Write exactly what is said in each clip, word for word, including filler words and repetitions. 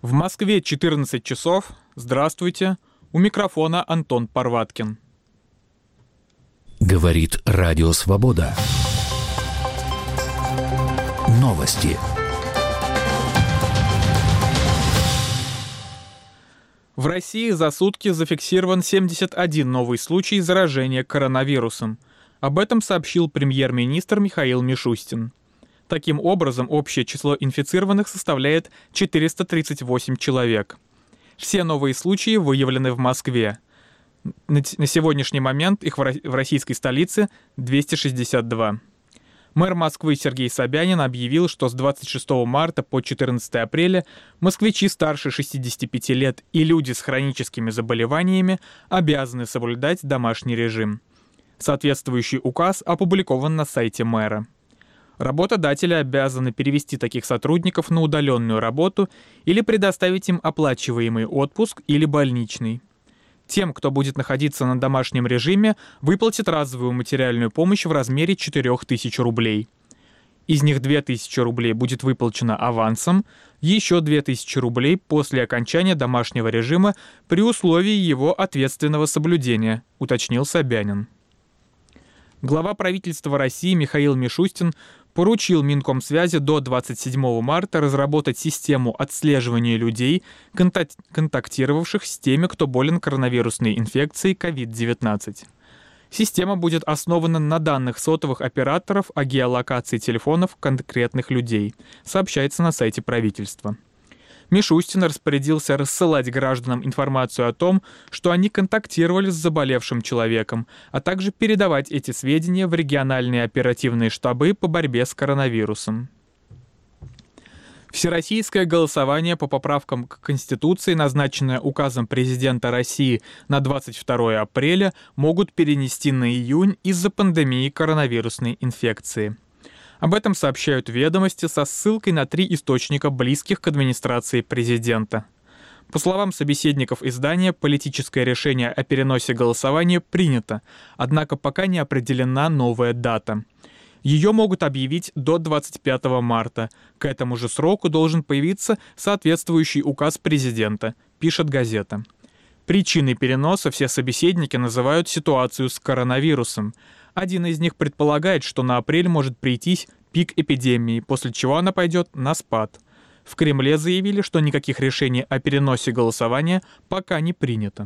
В Москве четырнадцать часов. Здравствуйте. У микрофона Антон Парваткин. Говорит Радио Свобода. Новости. В России за сутки зафиксирован семьдесят один новый случай заражения коронавирусом. Об этом сообщил премьер-министр Михаил Мишустин. Таким образом, общее число инфицированных составляет четыреста тридцать восемь человек. Все новые случаи выявлены в Москве. На сегодняшний момент их в российской столице двести шестьдесят два. Мэр Москвы Сергей Собянин объявил, что с двадцать шестого марта по четырнадцатого апреля москвичи старше шестидесяти пяти лет и люди с хроническими заболеваниями обязаны соблюдать домашний режим. Соответствующий указ опубликован на сайте мэра. Работодатели обязаны перевести таких сотрудников на удаленную работу или предоставить им оплачиваемый отпуск или больничный. Тем, кто будет находиться на домашнем режиме, выплатят разовую материальную помощь в размере четырех тысяч рублей. Из них две тысячи рублей будет выплачено авансом, еще две тысячи рублей после окончания домашнего режима при условии его ответственного соблюдения, уточнил Собянин. Глава правительства России Михаил Мишустин поручил Минкомсвязи до двадцать седьмого марта разработать систему отслеживания людей, контактировавших с теми, кто болен коронавирусной инфекцией ковид девятнадцать. Система будет основана на данных сотовых операторов о геолокации телефонов конкретных людей, сообщается на сайте правительства. Мишустин распорядился рассылать гражданам информацию о том, что они контактировали с заболевшим человеком, а также передавать эти сведения в региональные оперативные штабы по борьбе с коронавирусом. Всероссийское голосование по поправкам к Конституции, назначенное указом президента России на двадцать второго апреля, могут перенести на июнь из-за пандемии коронавирусной инфекции. Об этом сообщают «Ведомости» со ссылкой на три источника, близких к администрации президента. По словам собеседников издания, политическое решение о переносе голосования принято, однако пока не определена новая дата. Ее могут объявить до двадцать пятого марта. К этому же сроку должен появиться соответствующий указ президента, пишет газета. Причиной переноса все собеседники называют ситуацию с коронавирусом. Один из них предполагает, что на апрель может прийтись пик эпидемии, после чего она пойдет на спад. В Кремле заявили, что никаких решений о переносе голосования пока не принято.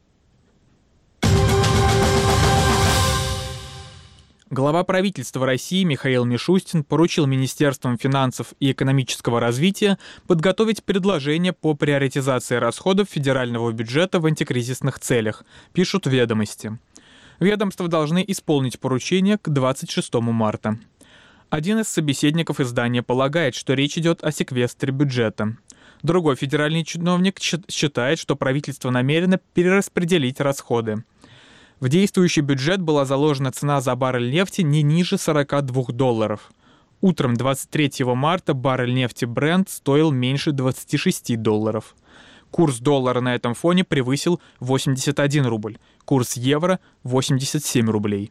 Глава правительства России Михаил Мишустин поручил Министерствам финансов и экономического развития подготовить предложение по приоритизации расходов федерального бюджета в антикризисных целях, пишут «Ведомости». Ведомства должны исполнить поручение к двадцать шестого марта. Один из собеседников издания полагает, что речь идет о секвестре бюджета. Другой федеральный чиновник считает, что правительство намерено перераспределить расходы. В действующий бюджет была заложена цена за баррель нефти не ниже сорока двух долларов. Утром двадцать третьего марта баррель нефти Brent стоил меньше двадцати шести долларов. Курс доллара на этом фоне превысил восемьдесят один рубль, курс евро – восемьдесят семь рублей.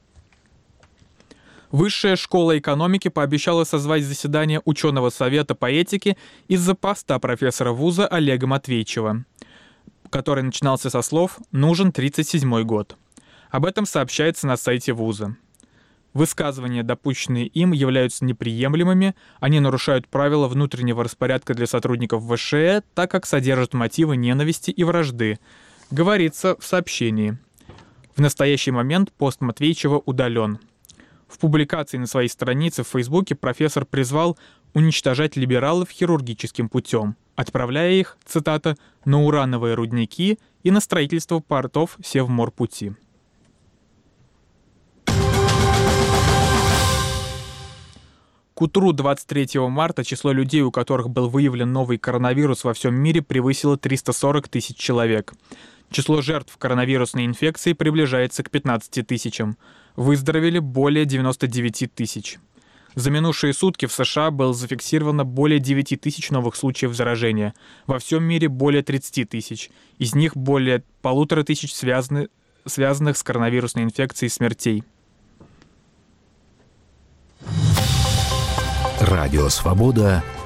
Высшая школа экономики пообещала созвать заседание ученого совета по этике из-за поста профессора вуза Олега Матвейчева, который начинался со слов «нужен тридцать седьмой год». Об этом сообщается на сайте вуза. Высказывания, допущенные им, являются неприемлемыми, они нарушают правила внутреннего распорядка для сотрудников ВШЭ, так как содержат мотивы ненависти и вражды, говорится в сообщении. В настоящий момент пост Матвейчева удален. В публикации на своей странице в Фейсбуке профессор призвал уничтожать либералов хирургическим путем, отправляя их, цитата, «на урановые рудники и на строительство портов Севморпути». К утру двадцать третьего марта число людей, у которых был выявлен новый коронавирус во всем мире, превысило триста сорок тысяч человек. Число жертв коронавирусной инфекции приближается к пятнадцати тысячам. Выздоровели более девяноста девяти тысяч. За минувшие сутки в США было зафиксировано более девяти тысяч новых случаев заражения. Во всем мире более тридцати тысяч. Из них более полутора тысяч связаны, связанных с коронавирусной инфекцией смертей. Радио «Свобода»